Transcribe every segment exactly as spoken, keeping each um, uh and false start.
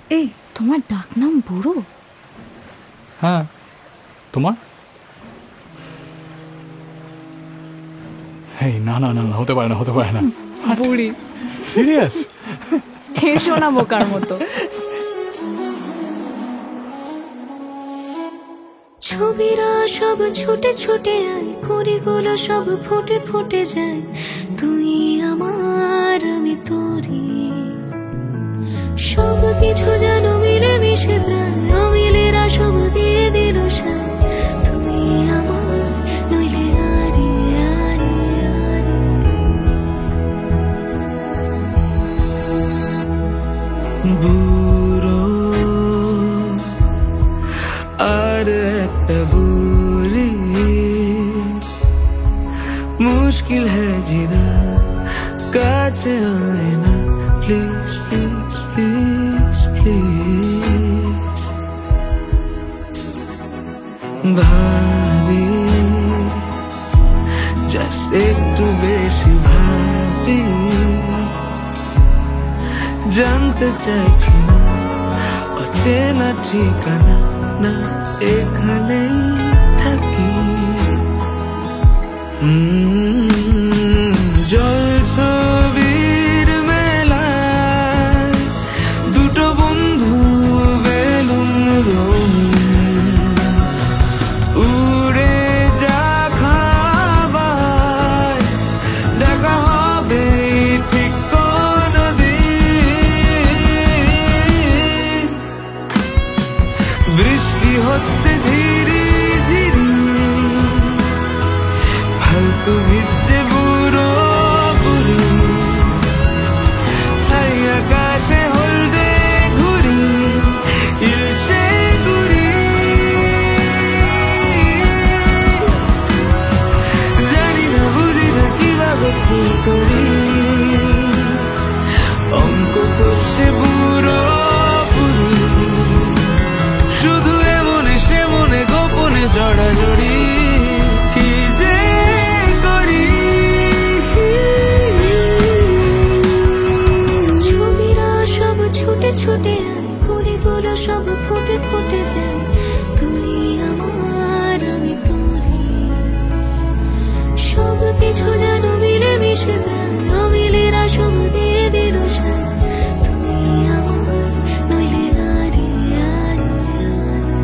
এই তোমার ডাক নাম বুড়ো? হ্যাঁ, তোমার? এই না না না হতে পারে না, হতে পারে না। বুড়ি? সিরিয়াস? হেসো না বোকার মতো। ছবিরা সব ছুটে ছুটে আয়, কুড়িগুলো সব ফুটে ফুটে যায়, তুই আমার আমি তোরি, সব কিছু যেন মিলে মিশে প্রায়, অমিলেরা সব দিয়ে দিল সায়, তুই আমার নইলে আরে আরে আরে। বুড়ো আর একটা বুড়ি, মুশকিল হ্যায় জিনা, কাছে আয় না প্লিজ প্লিজ প্লিজ প্লিজ। ভাবি জাস্ট একটু বেশি ভাবি, জানতে চাইছি না অচেনা ঠিকানা, না এখানেই থাকি। জল ছবির মেলায় দুটো বন্ধু বেলুন রঙিন, উড়ে যা খাবার দেখা হবে ঠিক কোনদিন। বৃষ্টি হচ্ছে ঝিরি ঝিরি, ফালতু ভিজছে বুড়ো বুড়ি, ছাই আকাশে হলদে ঘুরি, ইলশে ঘুরি। জানি না বুঝি না কিভাবে কি করি, অঙ্ক করছে বুড়ো বুড়ি, শুধু এমনে সে মনে গোপনে জড়াজড়ি, কি যে করি। ছবিরা সব ছুটে ছুটে আয়, কুড়িগুলো সব ফুটে ফুটে যায়, তুই আমার আমি তোরি, সব কিছু যেন মিলে মিশে প্রায়, অমিলেরা সব দিয়ে দিল সায়, তুই আমার নইলে আরে আরে আরে।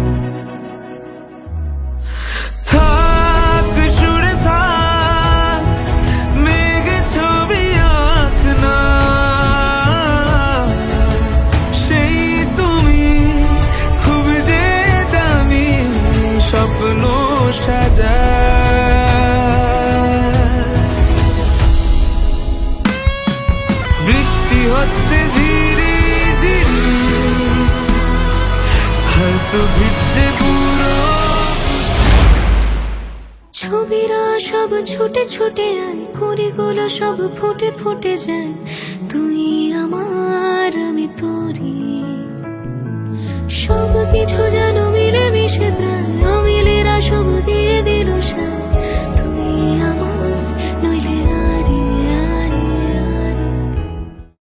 থাক সুরে থাক, মেঘে ছবি আঁক না, সেই তুমি খুব যে দামি স্বপ্ন সাজা। বৃষ্টি হচ্ছে ঝিরি ঝিরি, হয়তো ভিজছে পুরো। ছবিরা সব ছুটে ছুটে আয়, কুড়িগুলো সব ফুটে ফুটে যায়, তুই আমার আমি তোরি, সব কিছু যেন মিলে মিশে প্রায়,